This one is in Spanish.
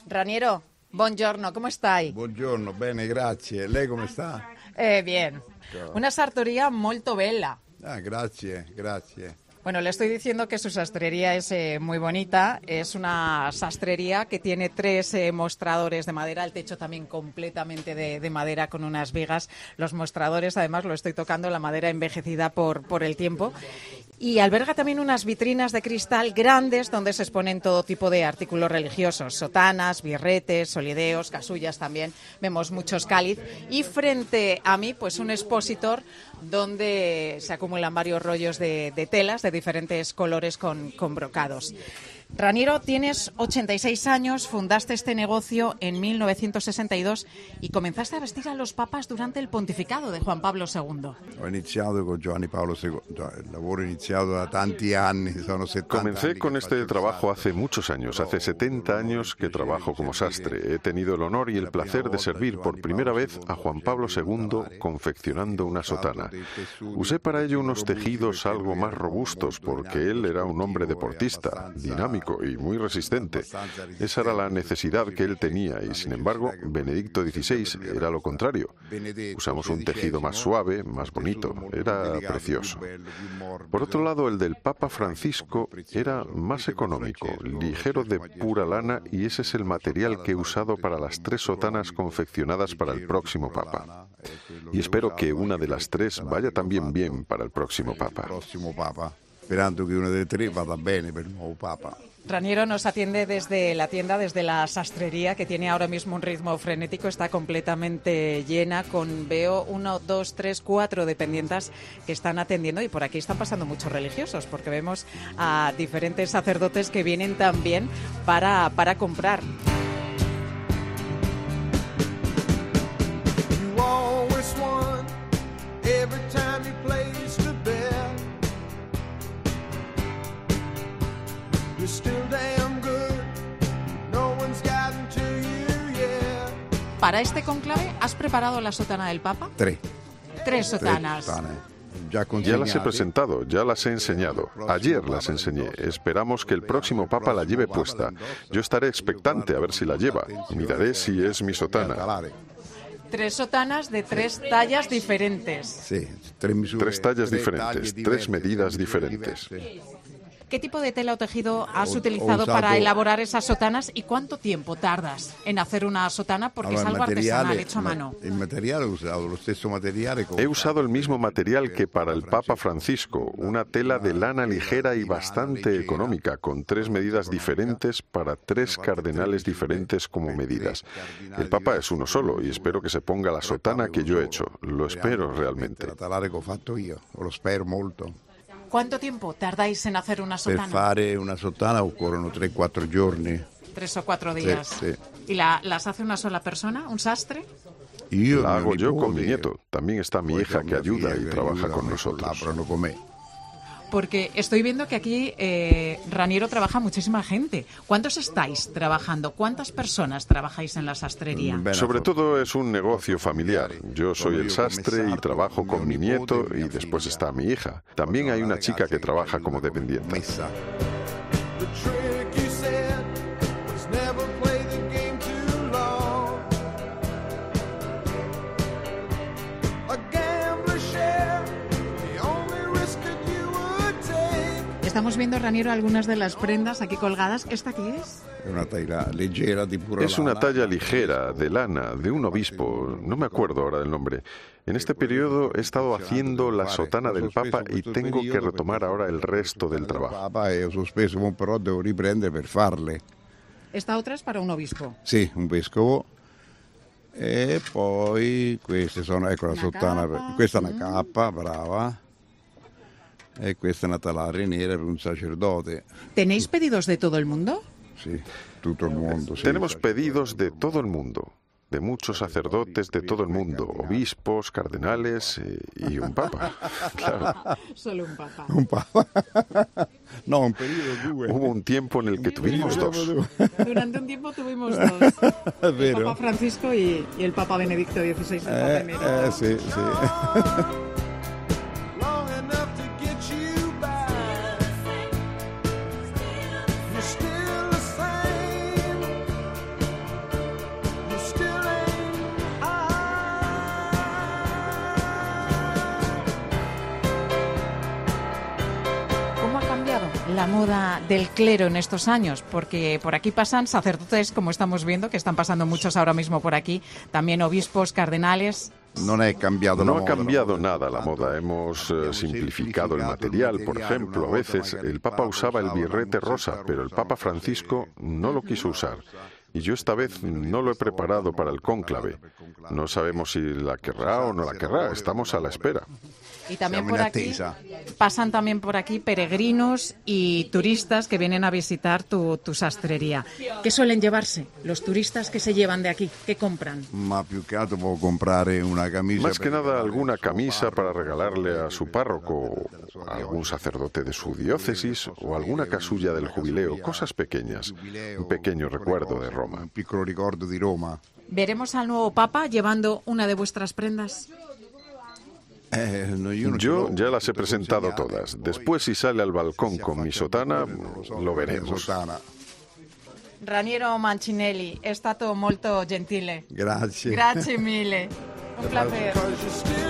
Raniero, buongiorno, ¿cómo stai? Buongiorno, bene, grazie. Lei come sta? Bien. Una sartoria molto bella. Grazie. Bueno, le estoy diciendo que su sastrería es muy bonita. Es una sastrería que tiene 3 mostradores de madera, el techo también completamente de madera con unas vigas. Los mostradores, además, lo estoy tocando, la madera envejecida por el tiempo. Y alberga también unas vitrinas de cristal grandes donde se exponen todo tipo de artículos religiosos, sotanas, birretes, solideos, casullas también. Vemos muchos cáliz. Y frente a mí, pues un expositor donde se acumulan varios rollos de telas de diferentes colores con brocados. Raniero, tienes 86 años, fundaste este negocio en 1962 y comenzaste a vestir a los papas durante el pontificado de Juan Pablo II. Ho iniziato con Giovanni Paolo II, el lavoro iniziato da tanti anni, sono 70 Comencé con este trabajo hace muchos años, hace 70 años que trabajo como sastre. He tenido el honor y el placer de servir por primera vez a Juan Pablo II confeccionando una sotana. Usé para ello unos tejidos algo más robustos porque él era un hombre deportista, dinámico y muy resistente. Esa era la necesidad que él tenía y, sin embargo, Benedicto XVI era lo contrario. Usamos un tejido más suave, más bonito. Era precioso. Por otro lado, el del Papa Francisco era más económico, ligero de pura lana, y ese es el material que he usado para las 3 sotanas confeccionadas para el próximo Papa. Y espero que una de las 3 vaya también bien para el próximo Papa. Esperando que una de 3 vada bene per il nuovo Papa. Raniero nos atiende desde la tienda, desde la sastrería, que tiene ahora mismo un ritmo frenético, está completamente llena, veo 1, 2, 3, 4 dependientas que están atendiendo, y por aquí están pasando muchos religiosos, porque vemos a diferentes sacerdotes que vienen también para comprar. Para este conclave, ¿has preparado la sotana del Papa? 3 sotanas. Ya las he presentado, ya las he enseñado. Ayer las enseñé. Esperamos que el próximo Papa la lleve puesta. Yo estaré expectante a ver si la lleva. Miraré si es mi sotana. 3 sotanas de 3 tallas diferentes. Sí, 3 tallas diferentes, 3 medidas diferentes. ¿Qué tipo de tela o tejido has utilizado para elaborar esas sotanas y cuánto tiempo tardas en hacer una sotana? Porque es algo artesanal, hecho a mano. He usado el mismo material que para el Papa Francisco, una tela de lana ligera y bastante económica, con 3 medidas diferentes para 3 cardenales diferentes como medidas. El Papa es uno solo y espero que se ponga la sotana que yo he hecho. Lo espero realmente. Lo spero molto. ¿Cuánto tiempo tardáis en hacer una sotana? Per fare una sotana occorrono 3-4 giorni. 3 o 4 días. Sí. ¿Y las hace una sola persona, un sastre? La hago yo con mi nieto. También está mi hija que ayuda y trabaja con nosotros. Porque estoy viendo que aquí Raniero trabaja muchísima gente. ¿Cuántos estáis trabajando? ¿Cuántas personas trabajáis en la sastrería? Sobre todo es un negocio familiar. Yo soy el sastre y trabajo con mi nieto y después está mi hija. También hay una chica que trabaja como dependiente. Estamos viendo, Raniero, algunas de las prendas aquí colgadas. ¿Esta qué es? Es una talla ligera, de lana, de un obispo. No me acuerdo ahora del nombre. En este periodo he estado haciendo la sotana del Papa y tengo que retomar ahora el resto del trabajo. Esta otra es para un obispo. Sí, un vescovo. E poi queste sono, ecco la sotana, questa è una cappa, brava. E questa è una talare nera per un sacerdote. ¿Tenéis pedidos de todo el mundo? Sí, todo el mundo. Sí. Tenemos pedidos de todo el mundo, de muchos sacerdotes de todo el mundo, obispos, cardenales y un papa. Claro. Solo un papa. Un papa. No, un periodo 2. Hubo un tiempo en el que tuvimos 2. Durante un tiempo tuvimos 2. El Papa Francisco y el Papa Benedicto XVI. Sí. la moda del clero en estos años? Porque por aquí pasan sacerdotes, como estamos viendo, que están pasando muchos ahora mismo por aquí, también obispos, cardenales. No ha cambiado nada la moda. Hemos simplificado el material. Por ejemplo, a veces el Papa usaba el birrete rosa, pero el Papa Francisco no lo quiso usar. Y yo esta vez no lo he preparado para el cónclave. No sabemos si la querrá o no la querrá. Estamos a la espera. Y también por aquí pasan también por aquí peregrinos y turistas que vienen a visitar tu sastrería. ¿Qué suelen llevarse los turistas que se llevan de aquí? ¿Qué compran? Más que nada alguna camisa para regalarle a su párroco, a algún sacerdote de su diócesis o alguna casulla del jubileo, cosas pequeñas, un pequeño recuerdo de Roma. ¿Veremos al nuevo Papa llevando una de vuestras prendas? Yo ya las he presentado todas. Después, si sale al balcón con mi sotana, lo veremos. Raniero Mancinelli, è stato molto gentile. Grazie. Grazie mille. Un placer.